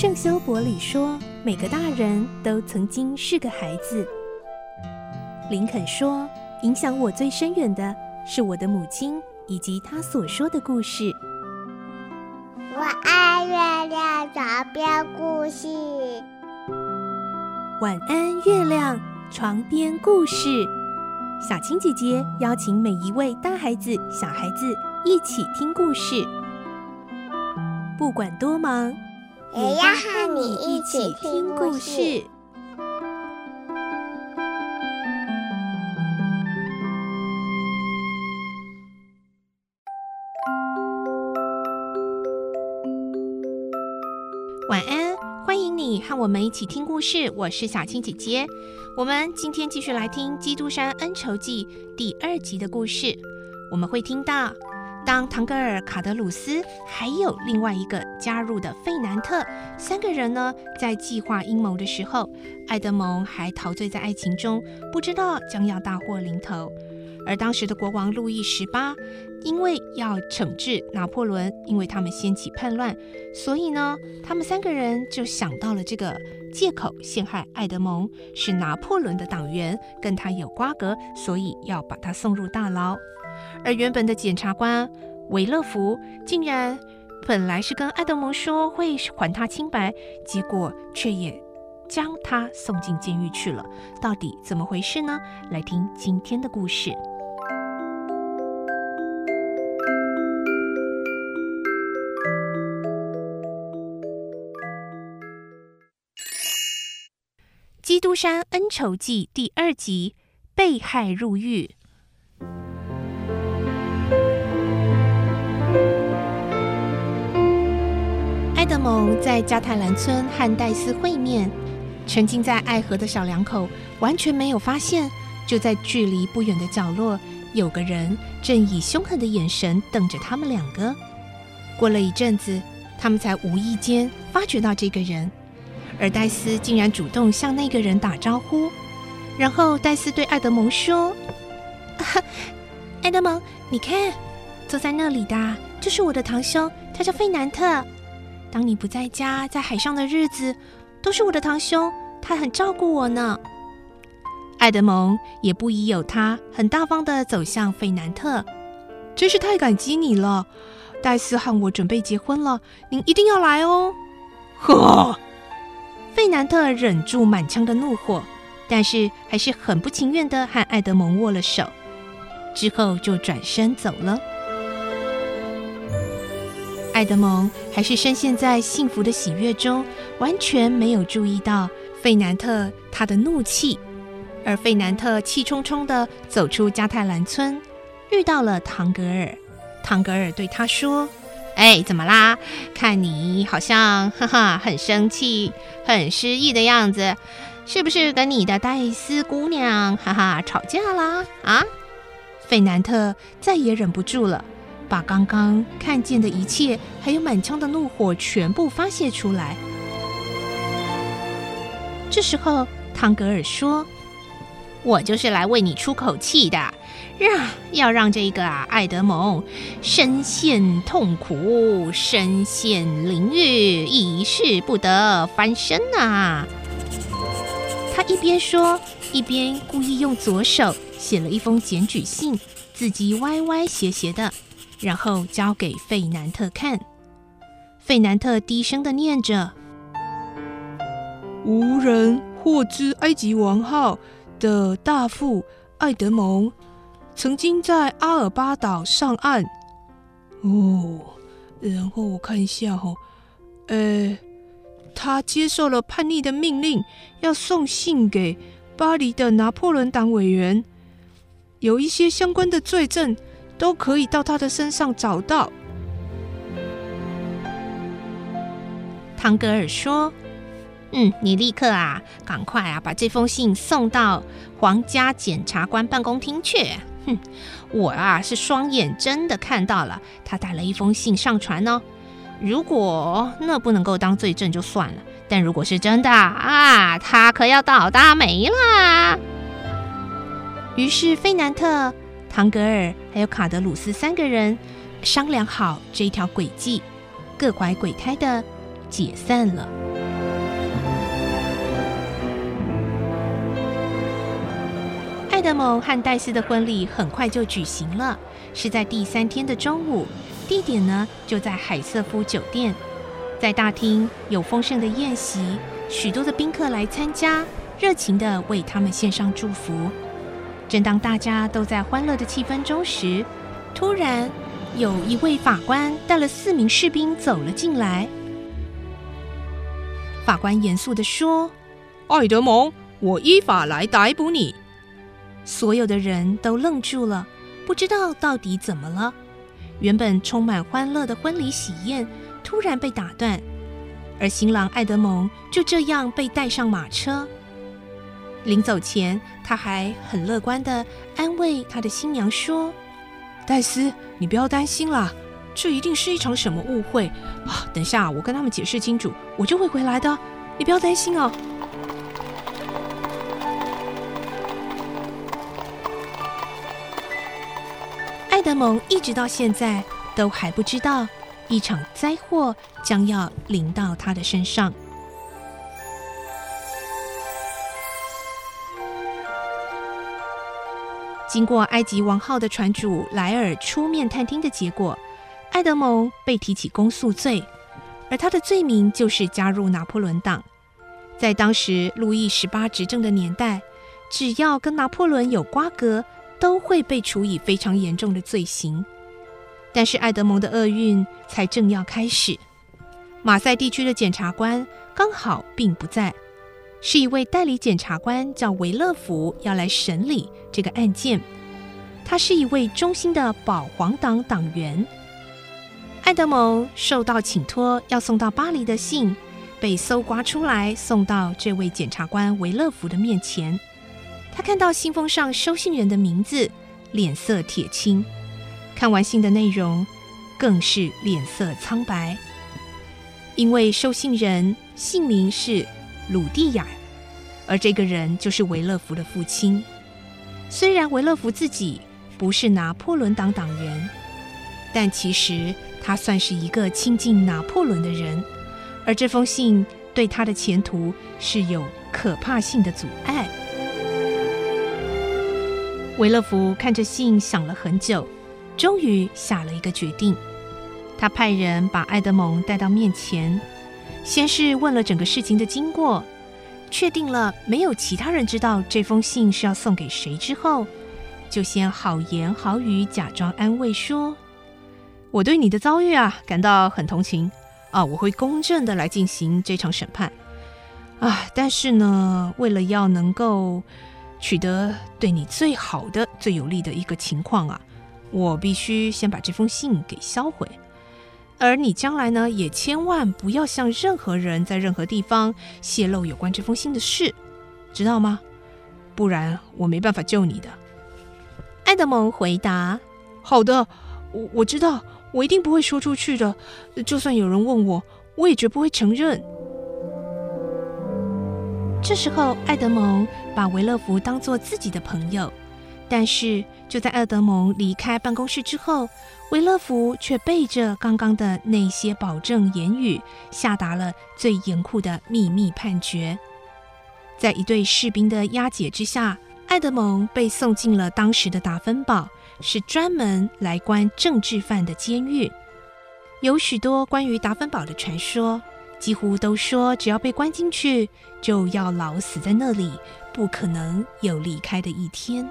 圣修伯里说，每个大人都曾经是个孩子。林肯说，影响我最深远的是我的母亲以及她所说的故事。 我爱月亮床边故事。 晚安，月亮床边故事。小青姐姐邀请每一位大孩子、小孩子一起听故事，不管多忙， 也要和你一起听故事。 晚安，欢迎你和我们一起听故事，我是小青姐姐。我们今天继续来听《基督山恩仇记》第2集的故事。我们会听到，当唐格尔、卡德鲁斯还有另外一个加入的费南特3个人呢，在计划阴谋的时候，爱德蒙还陶醉在爱情中，不知道将要大祸临头。而当时的国王路易18因为要惩治拿破仑，因为他们掀起叛乱，所以呢，他们3个人就想到了这个借口陷害爱德蒙，是拿破仑的党员，跟他有瓜葛，所以要把他送入大牢。而原本的检察官维勒福竟然本来是跟爱德蒙说会还他清白，结果却也将他送进监狱去了。到底怎么回事呢？来听今天的故事。《基督山恩仇记》第2集，被害入狱。爱德蒙在加泰兰村和戴斯会面，沉浸在爱河的小两口完全没有发现，就在距离不远的角落，有个人正以凶狠的眼神瞪着他们2个。过了一阵子，他们才无意间发觉到这个人。而戴斯竟然主动向那个人打招呼，然后戴斯对爱德蒙说：爱德蒙，你看，坐在那里的就是我的堂兄，他叫费南特。当你不在家，在海上的日子，都是我的堂兄，他很照顾我呢。爱德蒙也不疑有他，很大方地走向费南特。真是太感激你了，戴斯和我准备结婚了，您一定要来哦。呵！费南特忍住满腔的怒火，但是还是很不情愿地和爱德蒙握了手，之后就转身走了。爱德蒙还是深陷在幸福的喜悦中，完全没有注意到费南特他的怒气。而费南特气冲冲地走出加泰兰村，遇到了唐格尔。唐格尔对他说：怎么啦？看你好像很生气、很失意的样子，是不是跟你的戴斯姑娘吵架啦？啊！费南特再也忍不住了，把刚刚看见的一切，还有满腔的怒火全部发泄出来。这时候，唐格尔说：我就是来为你出口气的。要让这个爱德蒙深陷痛苦，深陷囹圄，一世不得翻身啊！他一边说，一边故意用左手写了一封检举信，字迹歪歪斜斜的，然后交给费南特看。费南特低声的念着：无人获知埃及王号的大副爱德蒙曾经在阿尔巴岛上岸。然后我看一下他接受了叛逆的命令，要送信给巴黎的拿破仑党委员，有一些相关的罪证都可以到他的身上找到。唐格尔说：你立刻赶快把这封信送到皇家检察官办公厅去。我是双眼真的看到了，他带了一封信上船哦。如果那不能够当罪证就算了，但如果是真的他可要倒大霉啦。于是费南特、唐格尔还有卡德鲁斯3个人商量好这一条诡计，各怀鬼胎的解散了。爱德蒙和黛丝的婚礼很快就举行了，是在第3天的中午，地点呢就在海瑟夫酒店。在大厅有丰盛的宴席，许多的宾客来参加，热情地为他们献上祝福。正当大家都在欢乐的气氛中时，突然有一位法官带了4名士兵走了进来。法官严肃地说：“ 爱德蒙，我依法来逮捕你。” 所有的人都愣住了，不知道到底怎么了。原本充满欢乐的婚礼喜宴突然被打断，而新郎爱德蒙就这样被带上马车。临走前，他还很乐观地安慰他的新娘说：“ 黛丝，你不要担心啦，这一定是一场什么误会啊！等下我跟他们解释清楚，我就会回来的，你不要担心哦。” 爱德蒙一直到现在都还不知道一场灾祸将要临到他的身上。经过埃及王号的船主莱尔出面探听的结果，爱德蒙被提起公诉罪，而他的罪名就是加入拿破仑党。在当时路易18执政的年代，只要跟拿破仑有瓜葛，都会被处以非常严重的罪行。但是爱德蒙的厄运才正要开始。马赛地区的检察官刚好并不在，是一位代理检察官叫维勒福要来审理这个案件。他是一位忠心的保皇党党员。爱德蒙受到请托要送到巴黎的信被搜刮出来，送到这位检察官维勒福的面前。他看到信封上收信人的名字，脸色铁青。看完信的内容，更是脸色苍白。因为收信人姓名是鲁蒂亚，而这个人就是维勒福的父亲。虽然维勒福自己不是拿破仑党党员，但其实他算是一个亲近拿破仑的人，而这封信对他的前途是有可怕性的阻碍。维勒福看着信想了很久，终于下了一个决定。他派人把爱德蒙带到面前，先是问了整个事情的经过，确定了没有其他人知道这封信是要送给谁之后，就先好言好语假装安慰说：“我对你的遭遇感到很同情我会公正的来进行这场审判但是呢，为了要能够取得对你最好的最有利的一个情况我必须先把这封信给销毁，而你将来呢也千万不要向任何人在任何地方泄露有关这封信的事，知道吗？不然我没办法救你的。”爱德蒙回答：“ 好的，我知道，我一定不会说出去的，就算有人问我，我也绝不会承认。” 这时候爱德蒙把维勒福当作自己的朋友，但是就在爱德蒙离开办公室之后，维勒福却背着刚刚的那些保证言语，下达了最严酷的秘密判决。在一队士兵的押解之下，爱德蒙被送进了当时的达芬堡，是专门来关政治犯的监狱。有许多关于达芬堡的传说，几乎都说只要被关进去，就要老死在那里，不可能有离开的一天。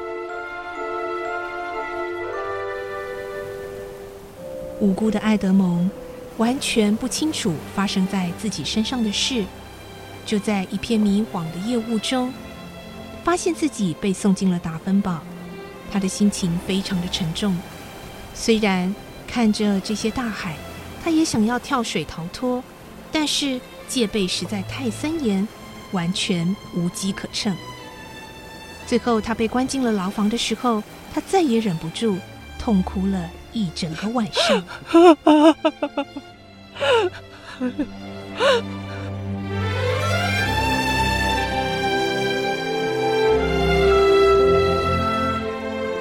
无辜的爱德蒙完全不清楚发生在自己身上的事，就在一片迷惘的夜雾中，发现自己被送进了达芬堡。他的心情非常的沉重，虽然看着这些大海，他也想要跳水逃脱，但是戒备实在太森严，完全无机可乘。最后他被关进了牢房的时候，他再也忍不住，痛哭了一整个晚上。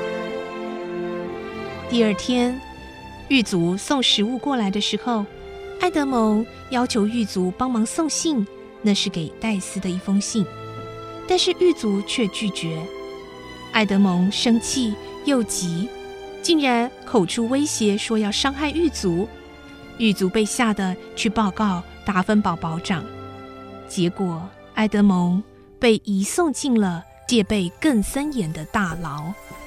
第二天，狱卒送食物过来的时候， 艾德蒙要求狱卒帮忙送信，那是给戴斯的一封信，但是狱卒却拒绝。艾德蒙生气又急，竟然口出威胁说要伤害狱卒。狱卒被吓得去报告达芬堡堡长，结果艾德蒙被移送进了戒备更森严的大牢。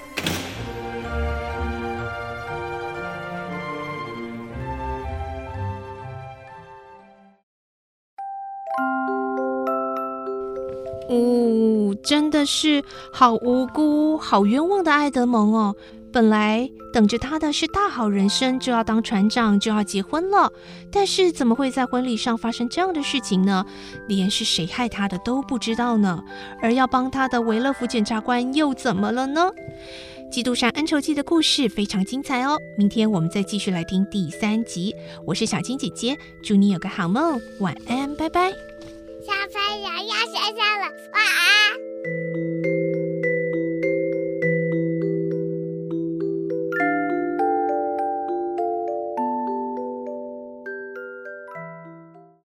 真的是好无辜、好冤枉的艾德蒙哦！本来等着他的是大好人生，就要当船长，就要结婚了。但是怎么会在婚礼上发生这样的事情呢？连是谁害他的都不知道呢。而要帮他的维勒福检察官又怎么了呢？基督山恩仇记的故事非常精彩哦！明天我们再继续来听第3集。我是小青姐姐，祝你有个好梦，晚安，拜拜。 小朋友要睡觉了，晚安。